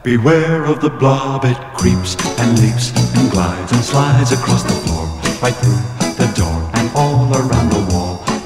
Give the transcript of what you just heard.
Beware of the blob, it creeps and leaps and glides and slides across the floor, right through the door and all around the wall.